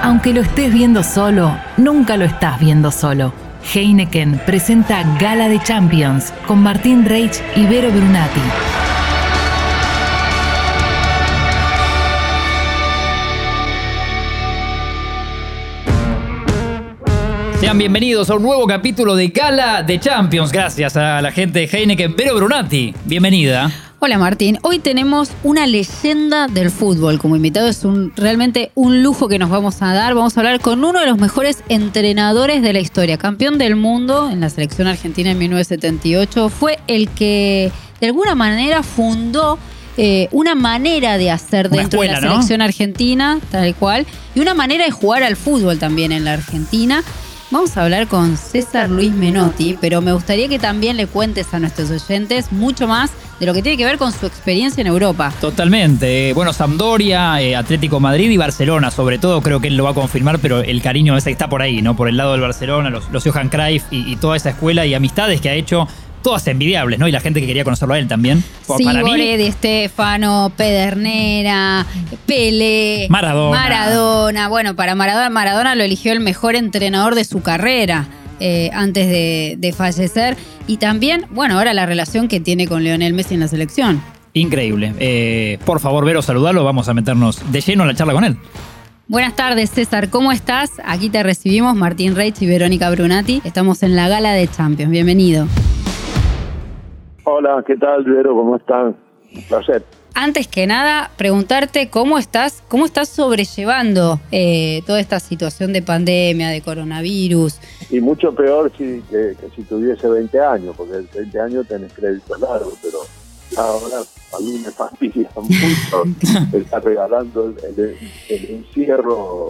Aunque lo estés viendo solo, nunca lo estás viendo solo. Heineken presenta Gala de Champions con Martín Reich y Vero Brunati. Sean bienvenidos a un nuevo capítulo de Gala de Champions. Gracias a la gente de Heineken. Vero Brunati, bienvenida. Hola Martín, hoy tenemos una leyenda del fútbol como invitado. Es realmente un lujo que nos vamos a dar. Vamos a hablar con uno de los mejores entrenadores de la historia. Campeón del mundo en la selección argentina en 1978. Fue el que de alguna manera fundó una manera de hacer dentro de la selección argentina, tal cual. Y una manera de jugar al fútbol también en la Argentina. Vamos a hablar con César Luis Menotti, pero me gustaría que también le cuentes a nuestros oyentes mucho más de lo que tiene que ver con su experiencia en Europa. Totalmente. Bueno, Sampdoria, Atlético Madrid y Barcelona, sobre todo, creo que él lo va a confirmar, pero el cariño ese está por ahí, ¿no? Por el lado del Barcelona, los Johan Cruyff y toda esa escuela y amistades que ha hecho, todas envidiables, ¿no? Y la gente que quería conocerlo a él también. Sí, Boré, Di Stéfano, Pedernera, Pelé, Maradona. Bueno, para Maradona lo eligió el mejor entrenador de su carrera antes de fallecer. Y también, bueno, ahora la relación que tiene con Lionel Messi en la selección. Increíble. Por favor, Vero, saludalo. Vamos a meternos de lleno en la charla con él. Buenas tardes, César. ¿Cómo estás? Aquí te recibimos Martín Reich y Verónica Brunati. Estamos en la Gala de Champions. Bienvenido. Hola, ¿qué tal, Vero? ¿Cómo están? Un placer. Antes que nada, preguntarte cómo estás sobrellevando toda esta situación de pandemia, de coronavirus. Y mucho peor que si tuviese 20 años, porque 20 años tenés crédito largo, pero ahora a mí me fastidia mucho estar regalando el encierro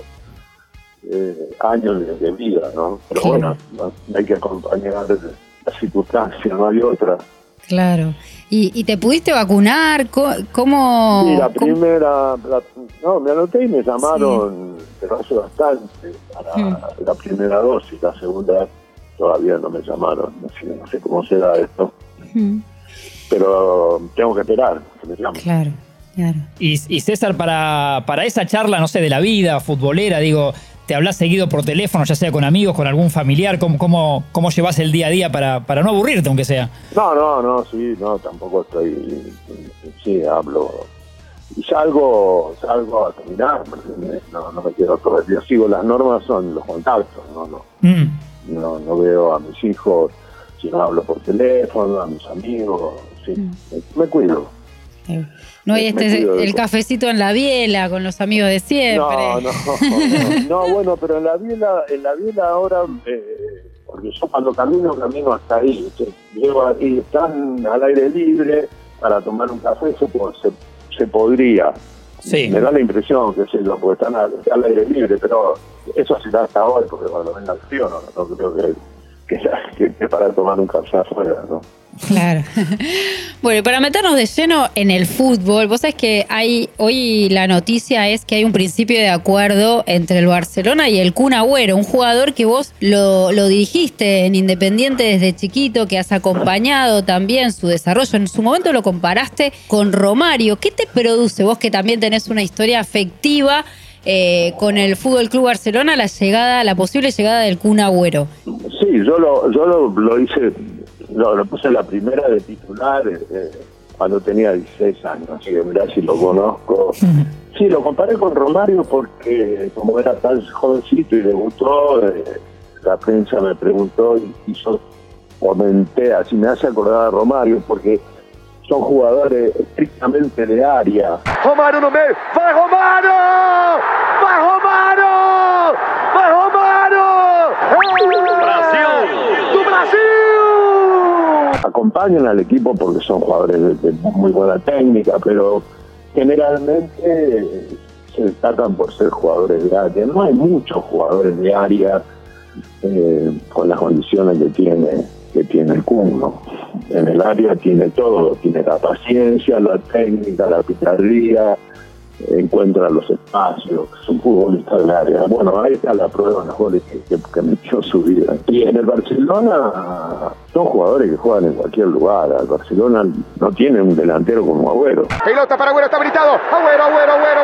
años de vida, ¿no? Pero bueno, hay que acompañar la circunstancia, no hay otra. Claro. ¿Y te pudiste vacunar? ¿Cómo? Sí, la primera... me anoté y me llamaron, pero hace bastante, para la primera dosis. La segunda todavía no me llamaron. No sé cómo será esto. Pero tengo que esperar que me llamen. Claro. Y César, para esa charla, no sé, de la vida futbolera, digo... ¿Te hablas seguido por teléfono, ya sea con amigos, con algún familiar? ¿Cómo llevas el día a día para no aburrirte, aunque sea? No, tampoco estoy... Sí, hablo... Y salgo a caminar, no me quedo todo el día. Sigo las normas, son los contactos, no veo a mis hijos, si no hablo por teléfono, a mis amigos, sí, me cuido. No, y el cafecito en la biela con los amigos de siempre. No, bueno, pero en la biela ahora, porque yo cuando camino hasta ahí. Llego aquí, están al aire libre para tomar un café, se podría. Sí. Me da la impresión que porque están al aire libre, pero eso será hasta hoy, porque cuando venga el frío no creo que para tomar un café afuera, ¿no? Claro. Bueno, para meternos de lleno en el fútbol, vos sabés que hoy la noticia es que hay un principio de acuerdo entre el Barcelona y el Kun Agüero, un jugador que vos lo dirigiste en Independiente desde chiquito, que has acompañado también su desarrollo. En su momento lo comparaste con Romario. ¿Qué te produce vos, que también tenés una historia afectiva con el Fútbol Club Barcelona, la posible llegada del Kun Agüero? Sí, yo lo hice, lo puse la primera de titular cuando tenía 16 años, así que mirá si lo conozco. Sí, lo comparé con Romario porque como era tan jovencito y le gustó, la prensa me preguntó y yo comenté, así me hace acordar a Romario porque son jugadores estrictamente de área. Romário no meio, vai Romário! Vai Romário! Vai Romário! Brasil! Do Brasil! Acompañan al equipo porque son jugadores de muy buena técnica, pero generalmente se destacan por ser jugadores de área. No hay muchos jugadores de área con las condiciones que tiene el Kun, ¿no? En el área tiene todo, tiene la paciencia, la técnica, la picardía, encuentra los espacios, es un futbolista del área. Bueno, ahí está la prueba de los goles que metió su vida. Y en el Barcelona son jugadores que juegan en cualquier lugar. El Barcelona no tiene un delantero como Agüero. Pelota para Agüero, está habilitado. Agüero,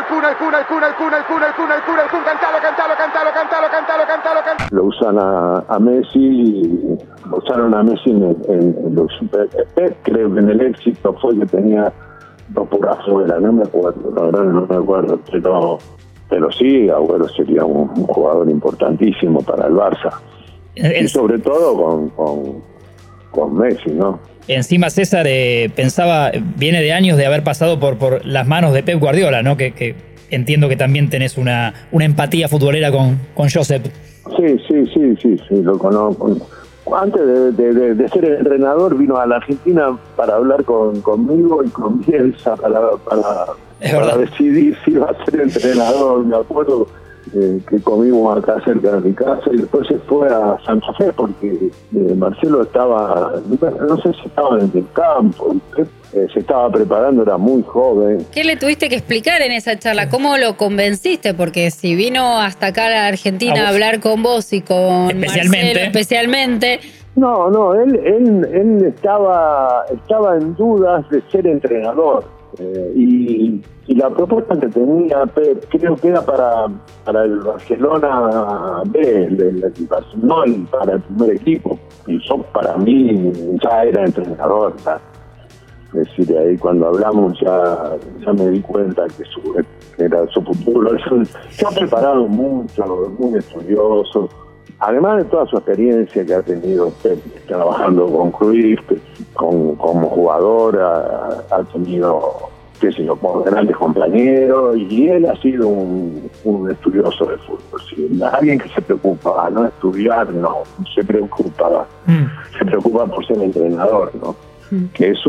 cantalo. Lo usan a Messi, lo usaron a Messi en los creo que en el éxito fue que tenía 2 por afuera, no me acuerdo, la verdad no me acuerdo, pero sí, Agüero sería un jugador importantísimo para el Barça. Y sobre todo con Messi, ¿no? Encima César pensaba, viene de años de haber pasado por las manos de Pep Guardiola, ¿no? Que entiendo que también tenés una empatía futbolera con Josep. Sí, lo conozco. Antes de ser entrenador vino a la Argentina para hablar conmigo y con Bielsa para decidir si iba a ser entrenador. Me acuerdo que comimos acá cerca de mi casa y después se fue a Santa Fe porque Marcelo estaba, no sé si estaba en el campo, se estaba preparando, era muy joven. ¿Qué le tuviste que explicar en esa charla? ¿Cómo lo convenciste? Porque si vino hasta acá a la Argentina a hablar con vos y con Marcelo especialmente... No, él estaba en dudas de ser entrenador. Y la propuesta que tenía Pep, creo que era para el Barcelona B, no para el primer equipo. Y yo, para mí, ya era entrenador. ¿sabes? Es decir, ahí cuando hablamos ya me di cuenta que era su futuro. Se ha preparado mucho, muy estudioso. Además de toda su experiencia que ha tenido Pep trabajando con Cruyff, como jugador, ha tenido, qué sé yo, grandes compañeros, y él ha sido un estudioso de fútbol. ¿sí? Alguien que se preocupa, no estudiar, no, se preocupa por ser entrenador, ¿no? Que es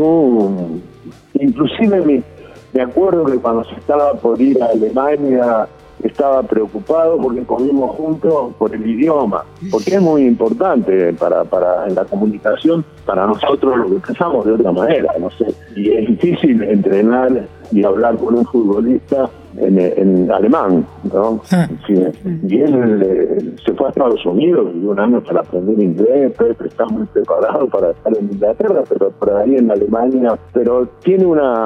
inclusive me acuerdo que cuando se estaba por ir a Alemania estaba preocupado porque comimos juntos por el idioma, porque es muy importante para en la comunicación, para nosotros lo que pensamos de otra manera, no sé, y es difícil entrenar y hablar con un futbolista en alemán, ¿no? Sí, y él se fue a Estados Unidos y un año para aprender inglés. Pepe está muy preparado para estar en Inglaterra, pero por ahí en Alemania, pero tiene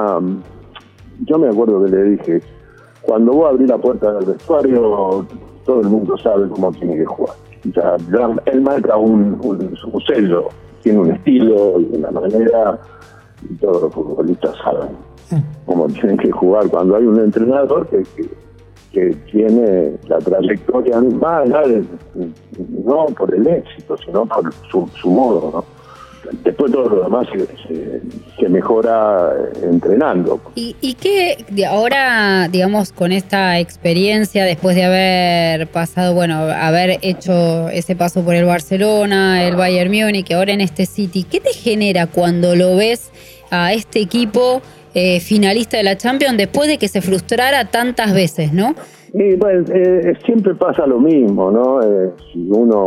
yo me acuerdo que le dije, cuando vos abrís la puerta del vestuario, todo el mundo sabe cómo tiene que jugar. O sea, él marca un sello, tiene un estilo y una manera, y todos los futbolistas saben cómo tienen que jugar. Cuando hay un entrenador que tiene la trayectoria, más allá no por el éxito, sino por su modo, ¿no? Después todo lo demás se mejora entrenando. ¿Y qué ahora, digamos, con esta experiencia, después de haber pasado, haber hecho ese paso por el Barcelona, el Bayern Múnich, ahora en este City, ¿qué te genera cuando lo ves a este equipo finalista de la Champions después de que se frustrara tantas veces, ¿no? Y bueno, siempre pasa lo mismo, ¿no? Si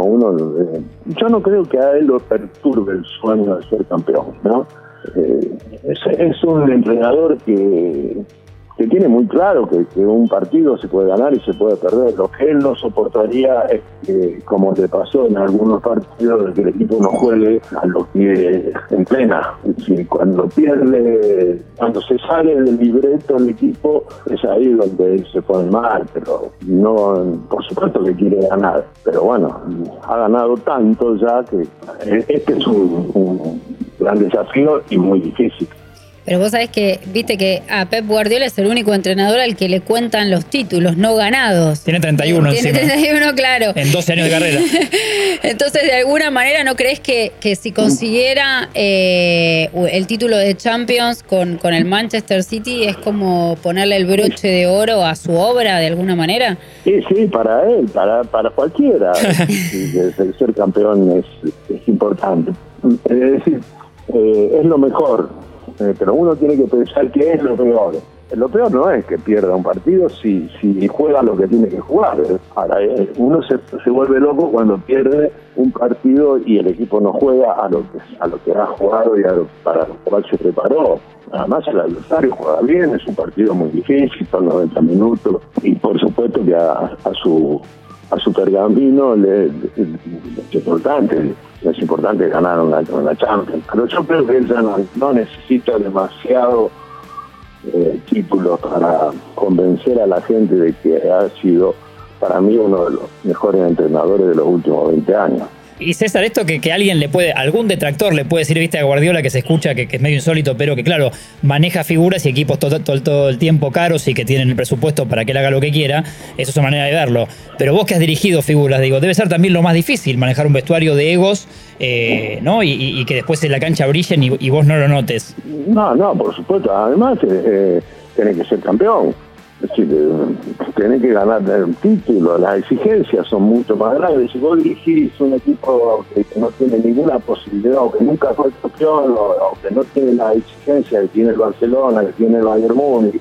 yo no creo que a él lo perturbe el sueño de ser campeón, ¿no? Es un entrenador que tiene muy claro que un partido se puede ganar y se puede perder. Lo que él no soportaría es que, como le pasó en algunos partidos, que el equipo no juegue a lo que entrena. Es decir, cuando pierde, cuando se sale del libreto el equipo, es ahí donde él se pone mal, pero no, por supuesto que quiere ganar. Pero bueno, ha ganado tanto ya que este es un gran desafío y muy difícil. Pero vos sabés que, viste que a Pep Guardiola es el único entrenador al que le cuentan los títulos no ganados. Tiene 31 encima. Tiene 31, claro. En 12 años de carrera. Entonces, de alguna manera, ¿no crees que si consiguiera el título de Champions con el Manchester City es como ponerle el broche de oro a su obra, de alguna manera? Sí, para él, para cualquiera. El ser campeón es importante. Es decir, es lo mejor. Pero uno tiene que pensar qué es lo peor. Lo peor no es que pierda un partido si juega lo que tiene que jugar. Ahora, uno se vuelve loco cuando pierde un partido y el equipo no juega a lo que ha jugado y para lo cual se preparó. Además, el adversario juega bien, es un partido muy difícil, son 90 minutos, y por supuesto que a su pergamino es importante ganar una Champions, pero yo creo que él ya no necesita demasiado títulos para convencer a la gente de que ha sido para mí uno de los mejores entrenadores de los últimos 20 años. Y César, esto que alguien le puede, algún detractor le puede decir, viste, a Guardiola, que se escucha que es medio insólito, pero que claro, maneja figuras y equipos todo el tiempo caros y que tienen el presupuesto para que él haga lo que quiera, eso es una manera de verlo. Pero vos que has dirigido figuras, digo, debe ser también lo más difícil, manejar un vestuario de egos, ¿no? Y que después en la cancha brillen y vos no lo notes. No, por supuesto, además tenés que ser campeón. Es decir, tenés que ganar el título, las exigencias son mucho más grandes. Si vos dirigís un equipo que no tiene ninguna posibilidad, o que nunca fue campeón, o que no tiene la exigencia que tiene el Barcelona, que tiene el Bayern Múnich,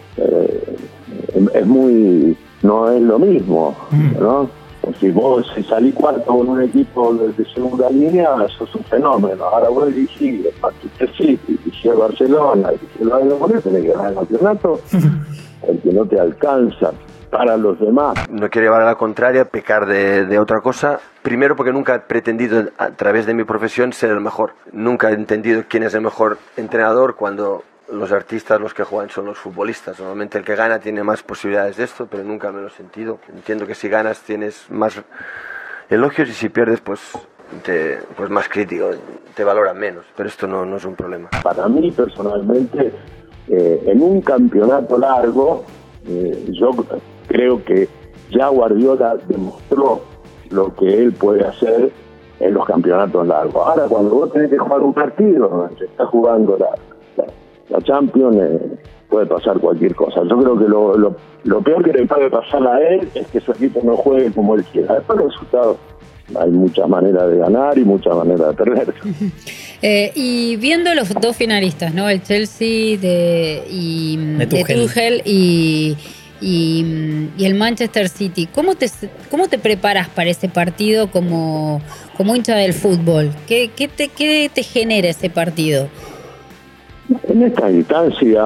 no es lo mismo, ¿no? Si vos salís cuarto con un equipo de segunda línea, eso es un fenómeno. Ahora vos dirigís el Manchester City, dirigís el Barcelona, dirigís el Bayern Múnich, tenés que ganar el campeonato. El que no te alcanza para los demás. No quiero llevar a la contraria, pecar de otra cosa. Primero porque nunca he pretendido a través de mi profesión ser el mejor. Nunca he entendido quién es el mejor entrenador cuando los artistas, los que juegan, son los futbolistas. Normalmente el que gana tiene más posibilidades de esto, pero nunca me lo he sentido. Entiendo que si ganas tienes más elogios y si pierdes pues más crítico, te valoran menos. Pero esto no es un problema. Para mí personalmente, en un campeonato largo, yo creo que ya Guardiola demostró lo que él puede hacer en los campeonatos largos. Ahora, cuando vos tenés que jugar un partido, donde se está jugando la Champions, puede pasar cualquier cosa. Yo creo que lo peor que le puede pasar a él es que su equipo no juegue como él quiera. Después los resultados, hay muchas maneras de ganar y muchas maneras de perder. Y viendo los dos finalistas, ¿no? El Chelsea de Tuchel y el Manchester City, ¿cómo te preparas para ese partido como hincha del fútbol? ¿Qué te genera ese partido? En esta instancia,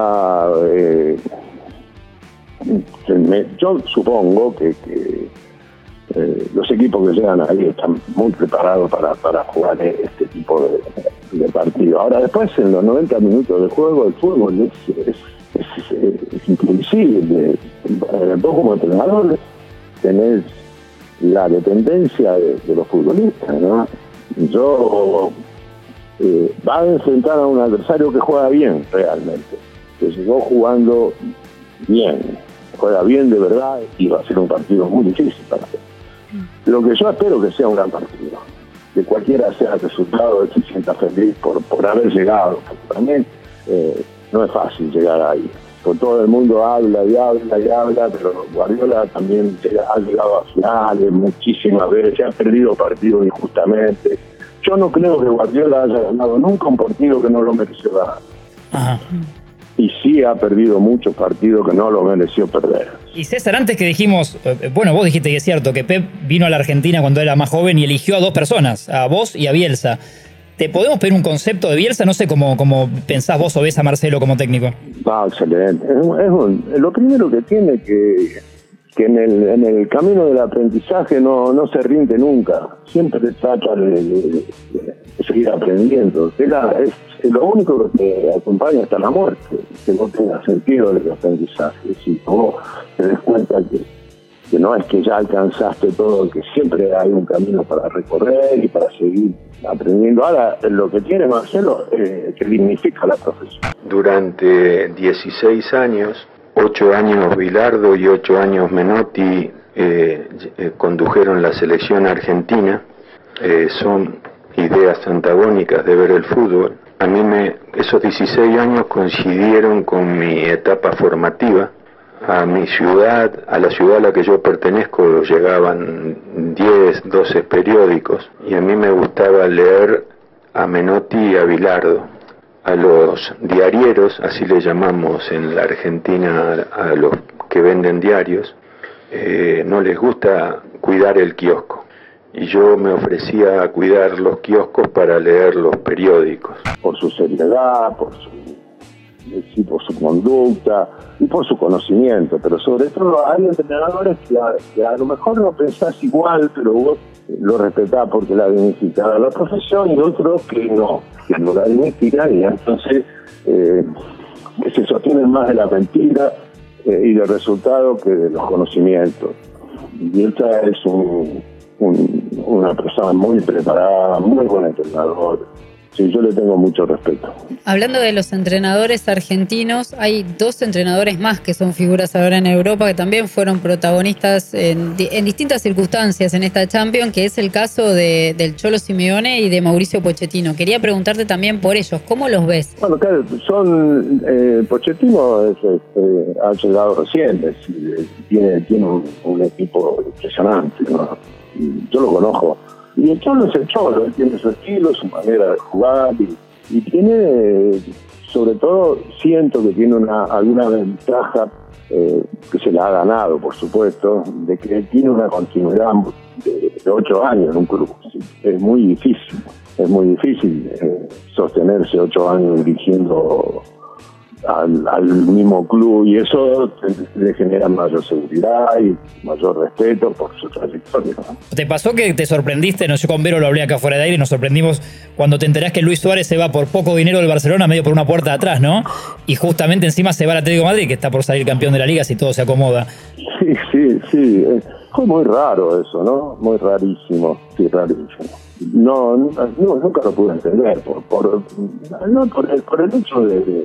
yo supongo que los equipos que llegan ahí están muy preparados para jugar este tipo de partido. Ahora, después, en los 90 minutos de juego, el fútbol es imprevisible. Vos como entrenador tenés la dependencia de los futbolistas, ¿no? Va a enfrentar a un adversario que juega bien realmente, que llegó jugando bien, juega bien de verdad, y va a ser un partido muy difícil para él. Lo que yo espero que sea un gran partido, que cualquiera sea el resultado, él se sienta feliz por haber llegado, porque también no es fácil llegar ahí. Por todo el mundo habla, pero Guardiola también ha llegado a finales muchísimas veces, ha perdido partidos injustamente. Yo no creo que Guardiola haya ganado nunca un partido que no lo mereció ganar. Ajá. Y sí ha perdido muchos partidos que no lo mereció perder. Y César, antes que dijimos, bueno, vos dijiste que es cierto, que Pep vino a la Argentina cuando era más joven y eligió a dos personas, a vos y a Bielsa. ¿Te podemos pedir un concepto de Bielsa? No sé cómo pensás vos o ves a Marcelo como técnico. Excelente. Lo primero que tiene que en el camino del aprendizaje no se rinde nunca. Siempre trata de seguir aprendiendo. Es lo único que te acompaña hasta la muerte, que no tenga sentido el aprendizaje. Si vos te des cuenta que no es que ya alcanzaste todo, que siempre hay un camino para recorrer y para seguir aprendiendo. Ahora, lo que tiene Marcelo que dignifica la profesión. Durante 16 años, 8 años Bilardo y 8 años Menotti condujeron la selección argentina. Son ideas antagónicas de ver el fútbol. A mí esos 16 años coincidieron con mi etapa formativa. A mi ciudad, a la ciudad a la que yo pertenezco, llegaban 10, 12 periódicos y a mí me gustaba leer a Menotti y a Bilardo. A los diarieros, así le llamamos en la Argentina a los que venden diarios, no les gusta cuidar el kiosco. Y yo me ofrecía a cuidar los kioscos para leer los periódicos. Por su seriedad, por su conducta y por su conocimiento, pero sobre todo hay entrenadores que a lo mejor no pensás igual, pero vos lo respetás porque la dignificada la profesión, y otros que no la dignifican, y entonces que se sostienen más de la mentira y del resultado que de los conocimientos. Y esta es una persona muy preparada, muy buen entrenador. Sí, yo le tengo mucho respeto. Hablando de los entrenadores argentinos, hay 2 entrenadores más que son figuras ahora en Europa que también fueron protagonistas en distintas circunstancias en esta Champions, que es el caso del Cholo Simeone y de Mauricio Pochettino. Quería preguntarte también por ellos, ¿cómo los ves? Bueno, claro, Pochettino ha llegado recién, tiene un equipo impresionante, ¿no? Yo lo conozco. Y el Cholo es el Cholo, él tiene su estilo, su manera de jugar y tiene, sobre todo, siento que tiene alguna ventaja que se la ha ganado, por supuesto, de que él tiene una continuidad de 8 años en un club. Es muy difícil sostenerse 8 años dirigiendo al mismo club, y eso le genera mayor seguridad y mayor respeto por su trayectoria, ¿no? ¿Te pasó que te sorprendiste? No, yo con Vero lo hablé acá fuera de aire y nos sorprendimos cuando te enterás que Luis Suárez se va por poco dinero del Barcelona, medio por una puerta de atrás, ¿no? Y justamente encima se va al Atlético de Madrid, que está por salir campeón de la Liga si todo se acomoda. Sí. Fue muy raro eso, ¿no? Muy rarísimo. Sí, rarísimo. No, nunca lo pude entender por el hecho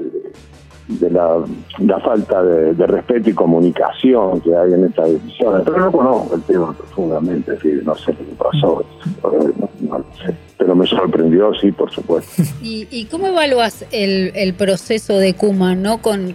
de la falta de respeto y comunicación que hay en esta decisión. Pero no conozco el tema profundamente, sí, no sé qué pasó, no lo sé. Pero me sorprendió, sí, por supuesto. ¿Y cómo evalúas el proceso de Koeman, ¿no? Con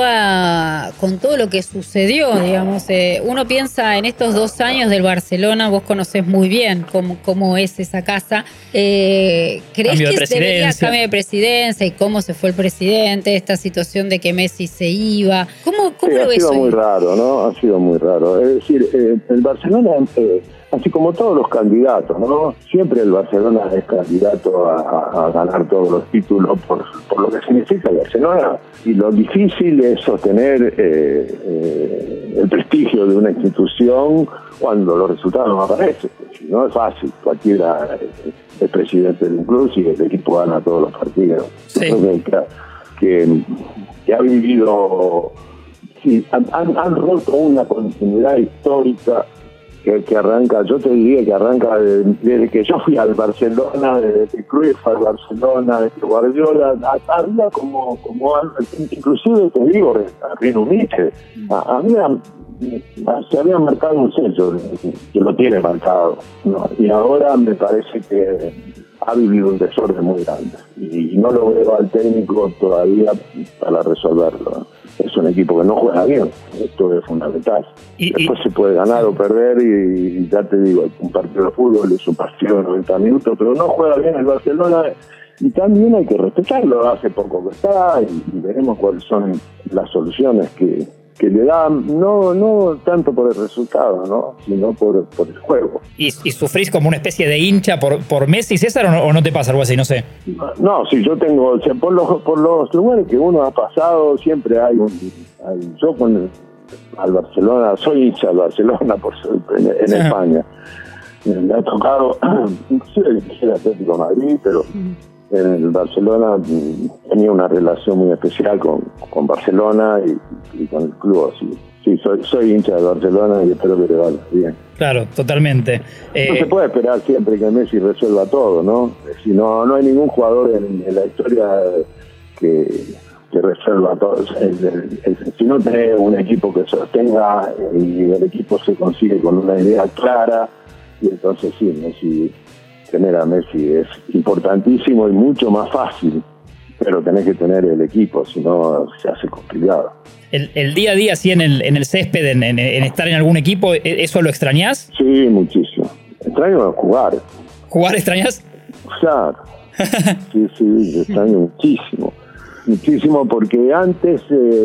todo lo que sucedió, digamos? Uno piensa en estos 2 años del Barcelona, vos conocés muy bien cómo es esa casa. ¿Crees que debería cambio de presidencia y cómo se fue el presidente, esta situación de que Messi se iba? ¿Cómo lo ves? Ha sido muy raro, ¿no? Ha sido muy raro. Es decir, el Barcelona, así como todos los candidatos, ¿no? Siempre el Barcelona es candidato a ganar todos los títulos por lo que significa el Barcelona. Y lo difícil es sostener el prestigio de una institución cuando los resultados no aparecen. No es fácil, cualquiera es presidente de un club si el equipo gana todos los partidos. Sí. Que ha vivido, sí, han roto una continuidad histórica que arranca, yo te diría que arranca desde que yo fui al Barcelona, desde que Cruyff fue al Barcelona, desde que Guardiola, había como inclusive te digo, Reino Unido, se había marcado un sello, que lo tiene marcado, ¿no? Y ahora me parece que ha vivido un desorden muy grande y no lo veo al técnico todavía para resolverlo, ¿no? Es un equipo que no juega bien, esto es fundamental. Después se puede ganar o perder y ya te digo, un partido de fútbol es un partido de 90 minutos, pero no juega bien el Barcelona y también hay que respetarlo, hace poco que está y veremos cuáles son las soluciones que le dan, no tanto por el resultado, ¿no, sino por el juego. ¿Y sufrís como una especie de hincha por Messi, César, o no te pasa algo así? No sé. No, sí, yo tengo, o sea, por los lugares que uno ha pasado, siempre hay yo al Barcelona, soy hincha del Barcelona en España. Me ha tocado, inclusive dirigir el Atlético de Madrid, pero en el Barcelona tenía una relación muy especial con Barcelona y con el club, así. Sí, soy hincha de Barcelona y espero que le vaya bien. Claro, totalmente. No se puede esperar siempre que Messi resuelva todo, ¿no? Si no hay ningún jugador en la historia que resuelva todo. Si no tenés un equipo que sostenga y el equipo se consigue con una idea clara, y entonces sí, Messi, tener a Messi es importantísimo y mucho más fácil, pero tenés que tener el equipo, si no se hace complicado. El día a día, así en el césped, en estar en algún equipo, ¿eso lo extrañás? Sí, muchísimo. Extraño jugar. ¿Jugar extrañás? Claro. Sí, extraño muchísimo, porque antes,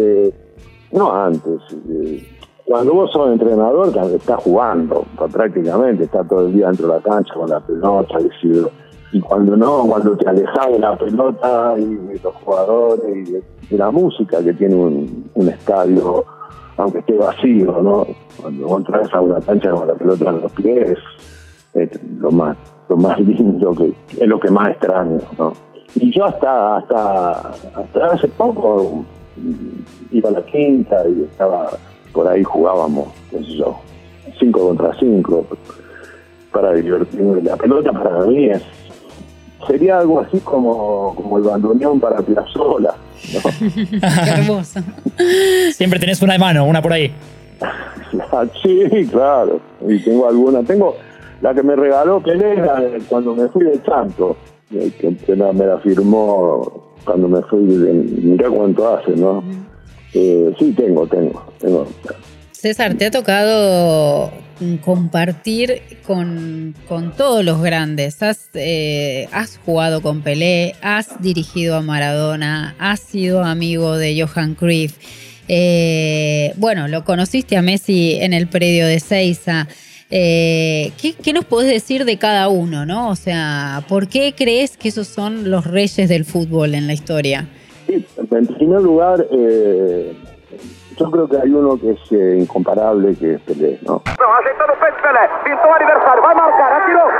cuando vos sos entrenador, estás jugando, prácticamente, estás todo el día dentro de la cancha con la pelota, y cuando te alejas de la pelota y de los jugadores y de la música que tiene un estadio, aunque esté vacío, ¿no? Cuando vos entras a una cancha con la pelota en los pies, es lo más lindo, es lo que más extraño, ¿no? Y yo hasta hace poco iba a la quinta y estaba por ahí, jugábamos, qué sé yo, 5 contra 5 para divertirme. La pelota para mí sería algo así como el bandoneón para Piazzolla, ¿no? Qué hermoso. Siempre tenés una de mano, una por ahí. Sí, claro. Y tengo la que me regaló Pelé cuando me fui de Santos, que me la firmó cuando me fui mirá cuánto hace, ¿no? Sí, tengo. César, te ha tocado compartir con todos los grandes. Has jugado con Pelé, has dirigido a Maradona, has sido amigo de Johan Cruyff. Bueno, lo conociste a Messi en el predio de Ezeiza. ¿Qué nos podés decir de cada uno, no? O sea, ¿por qué crees que esos son los reyes del fútbol en la historia? Sí, en primer lugar, yo creo que hay uno que es incomparable, que es Pelé, ¿no? No, ajeitó o pé de Pelé, pintou o aniversário, vai marcar, atirou.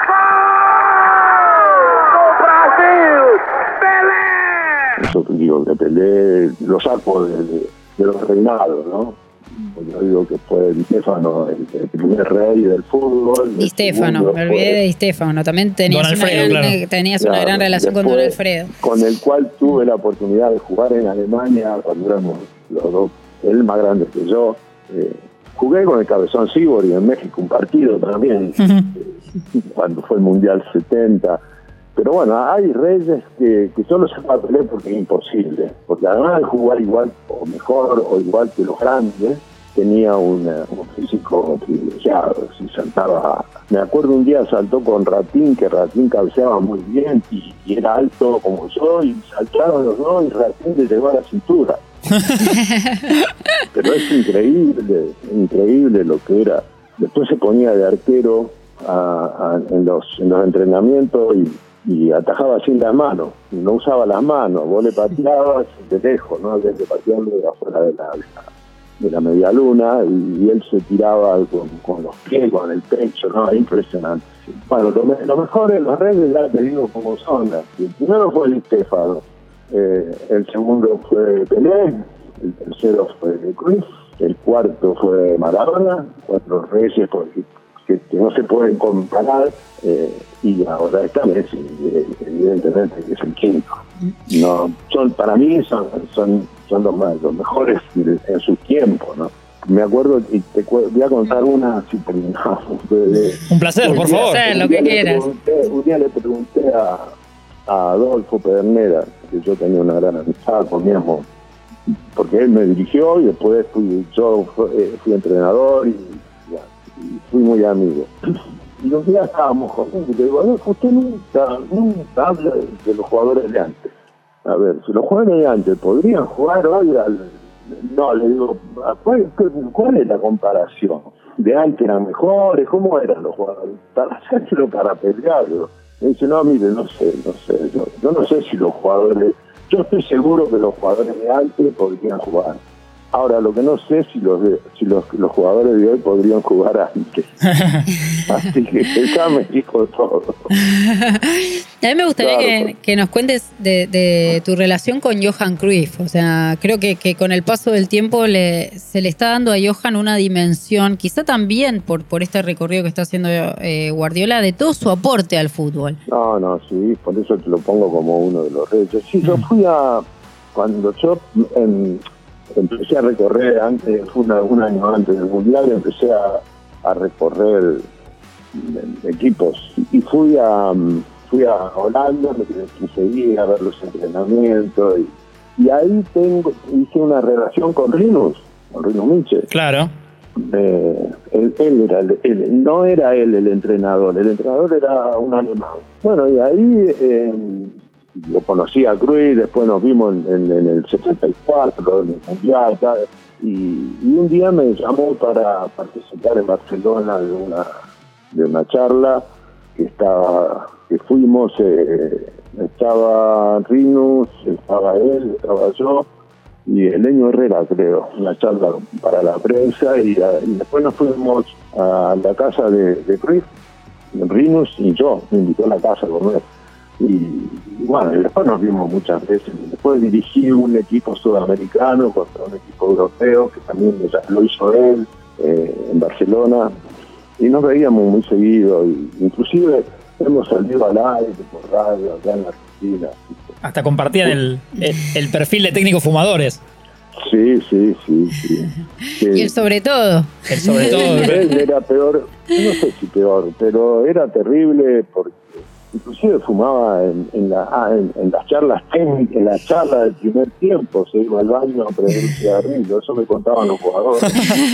¡Gol do Brasil! ¡Pelé! Eso digo, que Pelé lo saco de los reinados, ¿no? Yo digo que fue Di Stéfano el primer rey del fútbol. Di Stéfano, me olvidé de Di Stéfano. También tenías una gran relación con Don Alfredo. Con el cual tuve la oportunidad de jugar en Alemania cuando éramos los dos, él más grande que yo. Jugué con el Cabezón Sibori en México un partido también, cuando fue el Mundial 70. Pero bueno, hay reyes que solo se va a pelear porque es imposible. Porque además de jugar igual o mejor o igual que los grandes, tenía un físico privilegiado. Si saltaba, me acuerdo un día saltó con Ratín, que Ratín cabeceaba muy bien y era alto como yo, y saltaron los dos y Ratín le llegó a la cintura. Pero es increíble lo que era. Después se ponía de arquero en los entrenamientos y atajaba sin las manos, no usaba las manos, vos le pateabas de lejos, no había que patearlo de afuera de la media luna, y él se tiraba con los pies, con el pecho, ¿no? Impresionante. Bueno, lo mejor es los reyes, ya te digo cómo son. El primero fue Di Stéfano, el segundo fue Pelé, el tercero fue Cruyff, el cuarto fue Maradona, 4 reyes que no se pueden comparar, y ahora está Messi, evidentemente, que es el quinto. No, para mí son los mejores en su tiempo, ¿no? Me acuerdo, y te voy a contar una, si terminamos. Un placer, por favor. Lo que quieras. Un día le pregunté a Adolfo Pedernera, que yo tenía una gran amistad, comíamos, porque él me dirigió y después fui entrenador y fui muy amigo. Y un día estábamos jodiendo y le digo, Adolfo, usted nunca habla de los jugadores de antes. A ver, si los jugadores de antes podrían jugar hoy no, le digo, ¿cuál es la comparación? ¿De antes eran mejores? ¿Cómo eran los jugadores? Para hacerlo, para pelearlo. Me dice, no, mire, no sé. Yo no sé si los jugadores... Yo estoy seguro que los jugadores de antes podrían jugar. Ahora, lo que no sé es si los jugadores de hoy podrían jugar antes. Así que ya me dijo todo. A mí me gustaría que nos cuentes de tu relación con Johan Cruyff. O sea, creo que con el paso del tiempo se le está dando a Johan una dimensión, quizá también por este recorrido que está haciendo Guardiola, de todo su aporte al fútbol. No, sí, por eso te lo pongo como uno de los reyes. Sí, yo fui cuando yo... empecé a recorrer antes, fue un año antes del Mundial, empecé a recorrer equipos y fui a Holanda, me quedé 15 días a ver los entrenamientos y ahí hice una relación con Rinus Michels. Claro. No era él el entrenador era un alemán. Bueno, y ahí lo conocí a Cruyff, después nos vimos en el 74, en el Mundial, y un día me llamó para participar en Barcelona de una charla que fuimos, estaba Rinus, estaba él, estaba yo, y Eleño Herrera, creo, una charla para la prensa, y después nos fuimos a la casa de Cruyff, Rinus y yo, me invitó a la casa a comer. Y bueno, después nos vimos muchas veces. Después dirigí un equipo sudamericano contra un equipo europeo, que también lo hizo él en Barcelona, y nos veíamos muy seguido. Inclusive hemos salido al aire por radio acá en la Argentina. Hasta compartían el perfil de técnicos fumadores. Sí. Y el sobre todo. El sobre todo. Él era peor, no sé si peor, pero era terrible porque inclusive fumaba en las charlas técnicas, en la charla del primer tiempo, se iba al baño a prender un cigarrillo, eso me contaban los jugadores.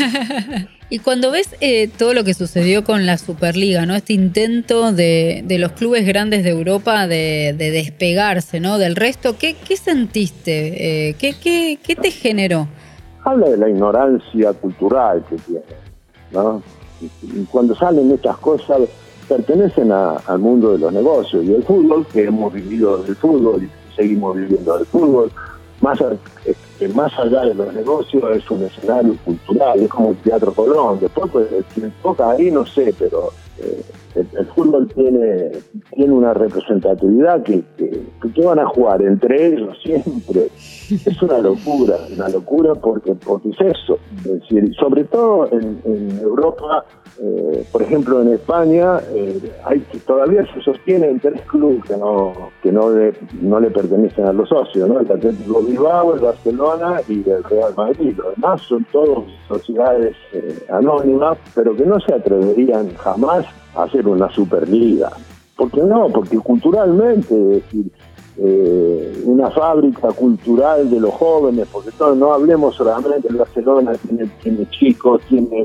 Y cuando ves todo lo que sucedió con la Superliga, ¿no? Este intento de los clubes grandes de Europa de despegarse, ¿no? Del resto, ¿qué sentiste? ¿Qué te generó? Habla de la ignorancia cultural que tiene, ¿no? Y cuando salen estas cosas, pertenecen al mundo de los negocios y el fútbol, que hemos vivido del fútbol y seguimos viviendo del fútbol, más allá de los negocios es un escenario cultural, es como el Teatro Colón. Después, pues, quien toca ahí no sé, pero el fútbol tiene una representatividad que van a jugar entre ellos siempre. Es una locura porque es eso. Es decir, sobre todo en Europa, por ejemplo en España, todavía se sostienen 3 clubes que no le pertenecen a los socios, ¿no? El Atlético Bilbao, el Barcelona y el Real Madrid. Los demás son todos sociedades anónimas, pero que no se atreverían jamás a hacer una Superliga. ¿Por qué no? Porque culturalmente, es decir, una fábrica cultural de los jóvenes, porque no hablemos solamente de Barcelona, tiene chicos,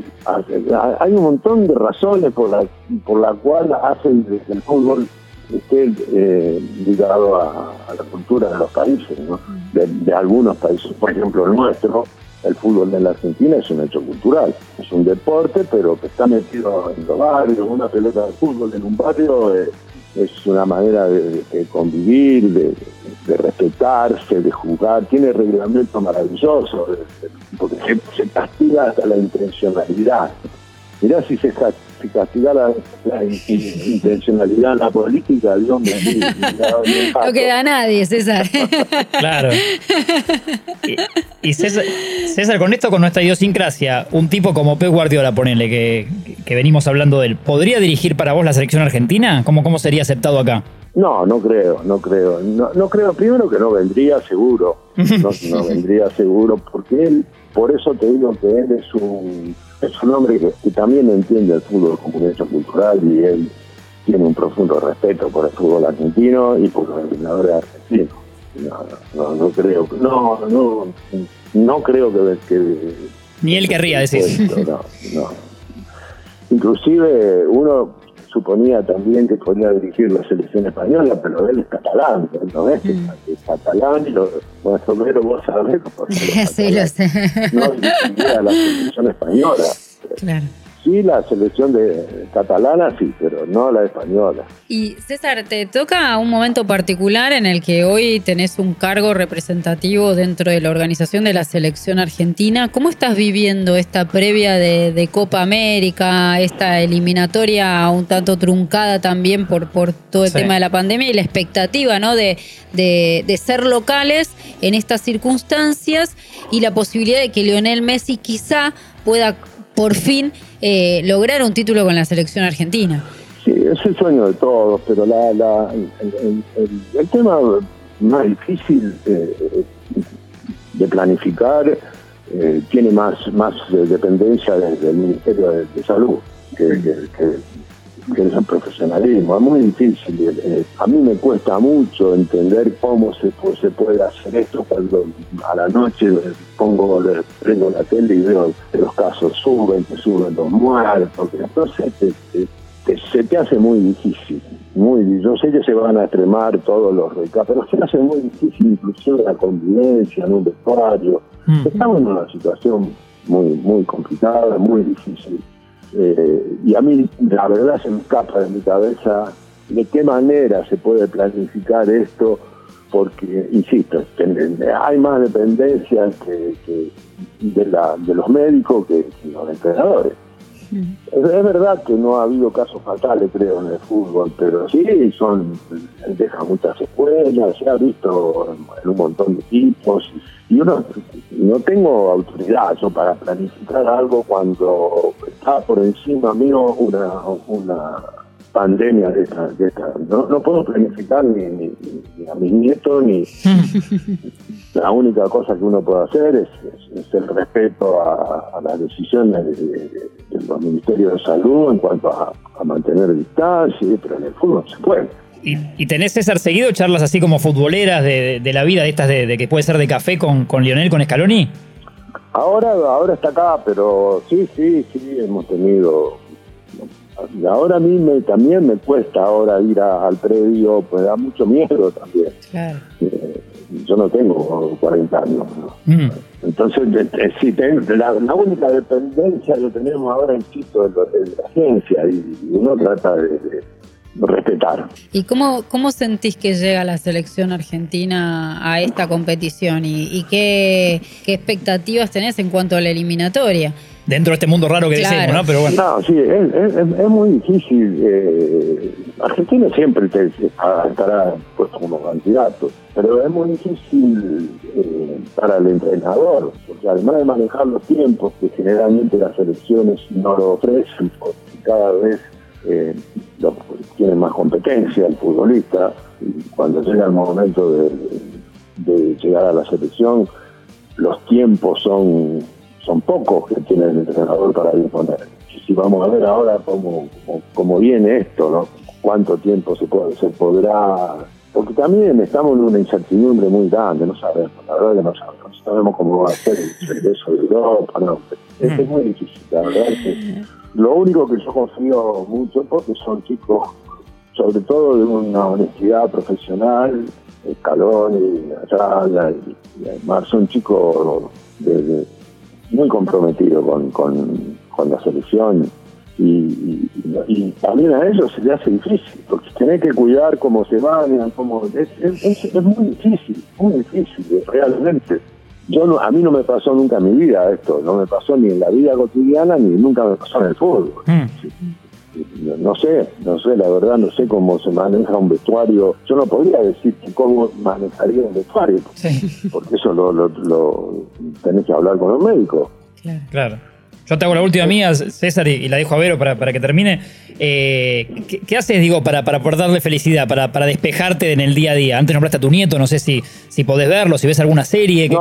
hay un montón de razones por la cual hacen que el fútbol esté ligado a la cultura de los países, ¿no? De algunos países, por ejemplo el nuestro. El fútbol en la Argentina es un hecho cultural, es un deporte, pero que está metido en los barrios. Una pelota de fútbol en un barrio es una manera de convivir, de respetarse, de jugar. Tiene reglamento maravilloso, porque se castiga hasta la intencionalidad. Mirá si se castigara la intencionalidad en la política, Dios me libre. No queda nadie, César. Claro. Y César, con esto, con nuestra idiosincrasia, un tipo como Pep Guardiola, ponele, que venimos hablando de él, ¿podría dirigir para vos la selección argentina? ¿Cómo sería aceptado acá? No creo. No creo, primero que no vendría seguro. No vendría seguro, porque él, por eso te digo que él es un hombre que también entiende el fútbol como un hecho cultural, y él tiene un profundo respeto por el fútbol argentino y por los entrenadores argentinos. No creo. No creo que ni él querría decir. No. Inclusive uno suponía también que podía dirigir la selección española, pero él es catalán, ¿no es? Es catalán y pero vos sabés, porque sí, lo sé. No dirigiría la selección española. Claro. Sí, la selección catalana sí, pero no la española. Y César, te toca un momento particular en el que hoy tenés un cargo representativo dentro de la organización de la selección argentina. ¿Cómo estás viviendo esta previa de Copa América, esta eliminatoria un tanto truncada también por todo el tema de la pandemia y la expectativa, ¿no? de ser locales en estas circunstancias y la posibilidad de que Lionel Messi quizá pueda por fin lograr un título con la selección argentina? Sí, es el sueño de todos, pero el tema más difícil de planificar tiene más dependencia del Ministerio de Salud que el profesionalismo. Es muy difícil. A mí me cuesta mucho entender cómo se puede hacer esto cuando a la noche prendo la tele y veo que los casos suben los muertos. Entonces se te hace muy difícil. Yo sé que se van a extremar todos los recados, pero se hace muy difícil inclusive la convivencia en un vestuario. Estamos en una situación muy, muy complicada, muy difícil. Y a mí la verdad se me escapa de mi cabeza de qué manera se puede planificar esto, porque insisto, hay más dependencia de los médicos que los entrenadores. Es verdad que no ha habido casos fatales, creo, en el fútbol, pero sí deja muchas escuelas, se ha visto en un montón de equipos, y uno no tengo autoridad yo para planificar algo cuando está por encima mío una pandemia de esta. No puedo planificar ni a mis nietos, ni la única cosa que uno puede hacer es el respeto a las decisiones de los ministerios de salud en cuanto a mantener distancia, pero en el fútbol se puede. ¿Y tenés, César, seguido charlas así como futboleras de la vida, de estas de que puede ser de café con Lionel, con Scaloni? Ahora está acá, pero sí, hemos tenido. Ahora a mí también me cuesta ahora ir al predio, pues da mucho miedo también. Claro. Yo no tengo 40 años, ¿no? Entonces, sí, la única dependencia que tenemos ahora, insisto, es la agencia, y uno trata de respetar. ¿Y cómo sentís que llega la selección argentina a esta competición? ¿Y qué expectativas tenés en cuanto a la eliminatoria? Dentro de este mundo raro que decimos, ¿no? Pero bueno. No, sí, es muy difícil. Argentina siempre estará puesto como candidato, pero es muy difícil para el entrenador, porque además de manejar los tiempos que generalmente las selecciones no lo ofrecen, porque cada vez tiene más competencia el futbolista, y cuando llega el momento de llegar a la selección, los tiempos son pocos que tiene el entrenador para disponer. Si vamos a ver ahora cómo viene esto, ¿no? Cuánto tiempo se podrá, porque también estamos en una incertidumbre muy grande, no sabemos, la verdad que no sabemos cómo va a ser el regreso de Europa, ¿no? Es muy difícil, la verdad es que lo único que yo confío mucho, porque son chicos, sobre todo de una honestidad profesional, Scaloni, Ayala, y además son chicos muy comprometido con la selección, y también a ellos se les hace difícil, porque tenés que cuidar cómo se bañan, es muy difícil, realmente. A mí no me pasó nunca en mi vida esto, no me pasó ni en la vida cotidiana, ni nunca me pasó en el fútbol. No sé, la verdad no sé cómo se maneja un vestuario. Yo no podría decir cómo manejaría un vestuario, porque eso lo tenés que hablar con los médicos. Claro. Yo te hago la última mía, César, y la dejo a Vero para que termine. ¿Qué haces, digo, para poder darle felicidad, para despejarte en el día a día? Antes nombraste a tu nieto, no sé si podés verlo, si ves alguna serie.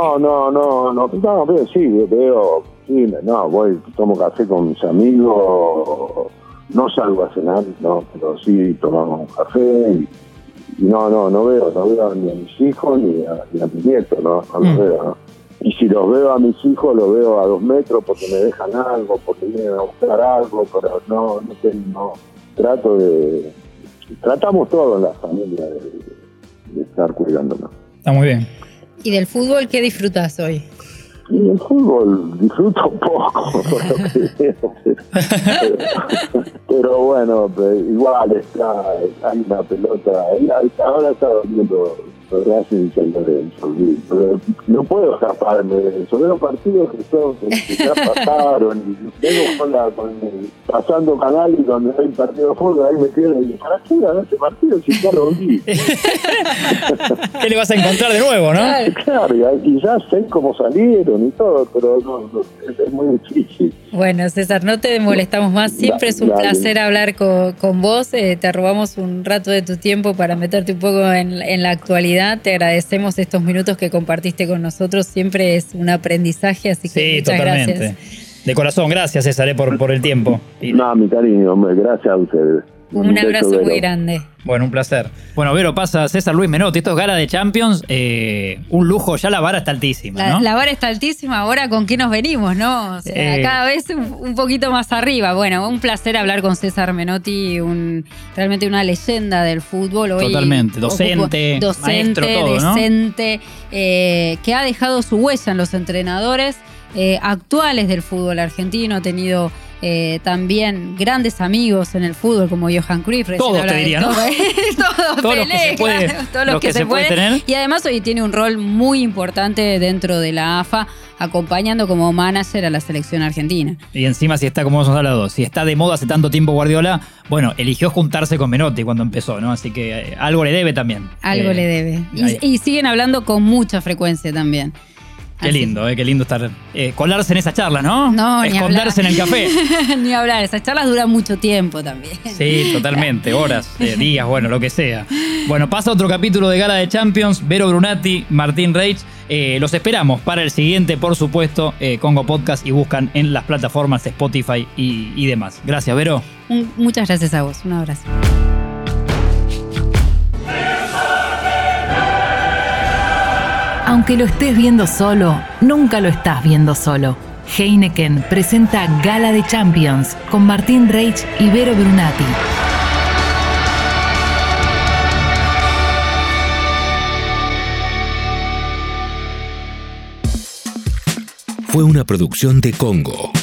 Veo, sí, voy, tomo café con mis amigos, no salgo a cenar, no, pero sí tomamos un café, y no veo ni a mis hijos ni a mis nietos, no los veo, ¿no? Y si los veo a mis hijos, los veo a 2 metros porque me dejan algo, porque vienen a buscar algo, pero no tratamos todos en la familia de estar cuidándonos. Está muy bien. ¿Y del fútbol qué disfrutás hoy? Y el fútbol disfruto poco, por lo que veo. Pero bueno, igual hay una pelota. Ahora está viendo Racing y pero no puedo escaparme de eso. Veo partidos que ya pasaron, y vengo pasando canal, y donde hay partido de fútbol, ahí me quedo y digo, ¿para qué era ese partido si ya lo vi? ¿Qué le vas a encontrar de nuevo, no? Claro, y ya sé cómo salieron y todo, pero no, es muy difícil. Bueno, César, no te molestamos más. Siempre es un placer hablar con vos. Te robamos un rato de tu tiempo para meterte un poco en la actualidad. Te agradecemos estos minutos que compartiste con nosotros. Siempre es un aprendizaje, así que muchas totalmente. Gracias. De corazón, gracias, César, por el tiempo. No, mi cariño, hombre, gracias a ustedes. Un abrazo muy grande. Bueno, un placer. Bueno, Vero, pasa César Luis Menotti. Esto es Gala de Champions. Un lujo, ya la vara está altísima, ¿no? La vara está altísima. Ahora, ¿con qué nos venimos, no? O sea, cada vez un poquito más arriba. Bueno, un placer hablar con César Menotti, realmente una leyenda del fútbol. Hoy totalmente. Docente, maestro, todo, ¿no? Decente, que ha dejado su huella en los entrenadores actuales del fútbol argentino. Ha tenido también grandes amigos en el fútbol como Johan Cruyff. Todos te diría, ¿no? Todos los que se puede, claro, todos los que se pueden tener. Y además hoy tiene un rol muy importante dentro de la AFA, acompañando como manager a la selección argentina. Y encima, si está, como hemos hablado, si está de moda hace tanto tiempo Guardiola, bueno, eligió juntarse con Menotti cuando empezó, ¿no? Así que algo le debe también. Algo le debe. Y siguen hablando con mucha frecuencia también. Qué lindo, qué lindo estar, colarse en esa charla, ¿no? No, esconderse en el café. Ni hablar, esas charlas duran mucho tiempo también. Sí, totalmente, horas, días, bueno, lo que sea. Bueno, pasa otro capítulo de Gala de Champions, Vero Brunati, Martín Reich. Los esperamos para el siguiente, por supuesto, Congo Podcast, y buscan en las plataformas Spotify y demás. Gracias, Vero. Muchas gracias a vos, un abrazo. Aunque lo estés viendo solo, nunca lo estás viendo solo. Heineken presenta Gala de Champions con Martín Reich y Vero Brunati. Fue una producción de Congo.